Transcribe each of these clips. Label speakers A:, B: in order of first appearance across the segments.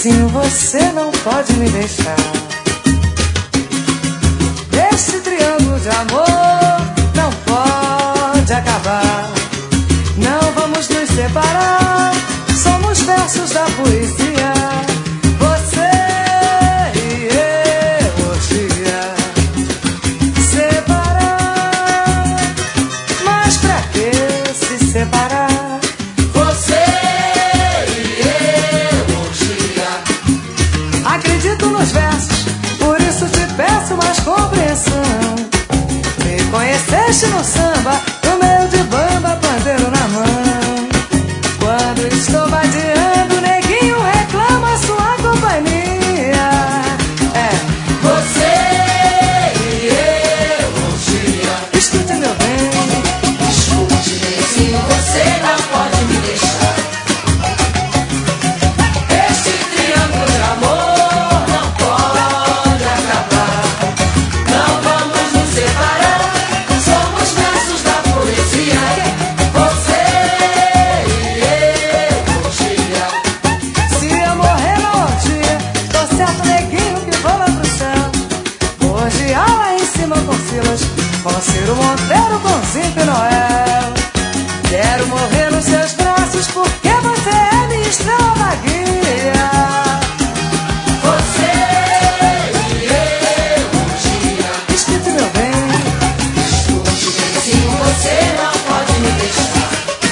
A: Assim você não pode me deixar. Esse triângulo de amor não pode acabar. Não vamos nos separar. Somos versos da poesia. Você e eu, orgia. Separar. Mas pra que se separar? Você e eu, orgia. Acredito nos versos, por isso te peço mais compreensão. Me conheceste no samba, no meio de bamba, pandeiro na mão. Quando estou vadiando, neguinho reclama sua companhia. É você e eu, orgia. Escute, meu bem, escute, neguinho, você não pode me deixar. Este triângulo de amor não pode acabar. Não vamos nos separar. Somos versos da poesia. Você e eu, orgia. Se eu morrer na orgia, tô certo, neguinho, que vou lá pro céu. Orgiar lá em cima com Silas, com Ciro Monteiro, com Zimpe e Noel. Quero morrer nos seus braços, porque você é minha estrela da guia. Você e eu, orgia. Escute, meu bem, escute, benzinho, você não pode me deixar.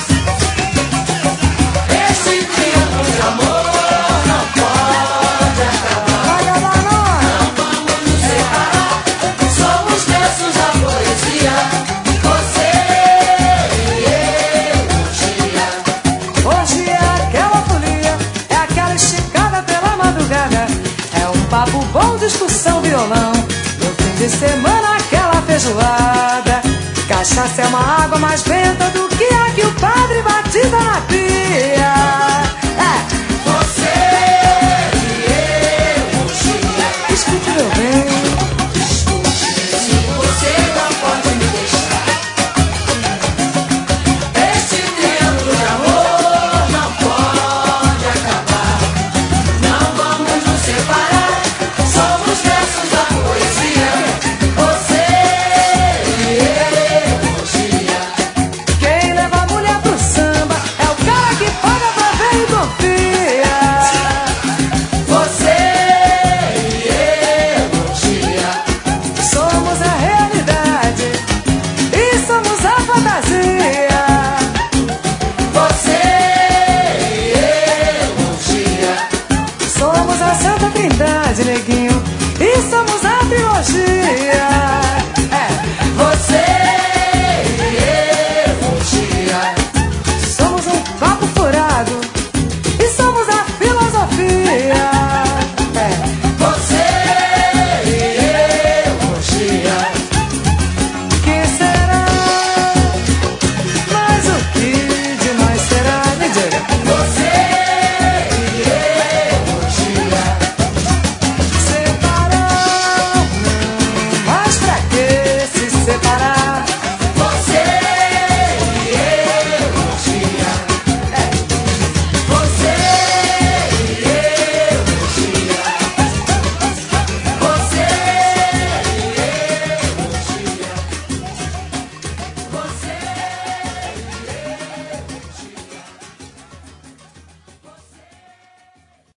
A: Esse triângulo de amor não pode acabar. Não vamos nos separar. Somos versos da poesia. Você e eu, orgia. Hoje é aquela folia, é aquela esticada pela madrugada. É um papo bom, discussão, violão. No fim de semana, aquela feijoada. Cachaça é uma água mais benta do que a que o padre batiza na pia. É você e eu, orgia. Escute, meu bem, escute, benzinho, você não pode me deixar. Esse triângulo de amor não pode acabar. Não vamos nos separar. Somos versos da poesia. Você e eu, orgia. Quem leva a mulher pro samba é o cara que paga pra ver e confia. Você e eu, orgia. Somos a realidade e somos a fantasia. Você e eu, orgia. Somos a Santa Trindade, neguinho, e somos a trilogia.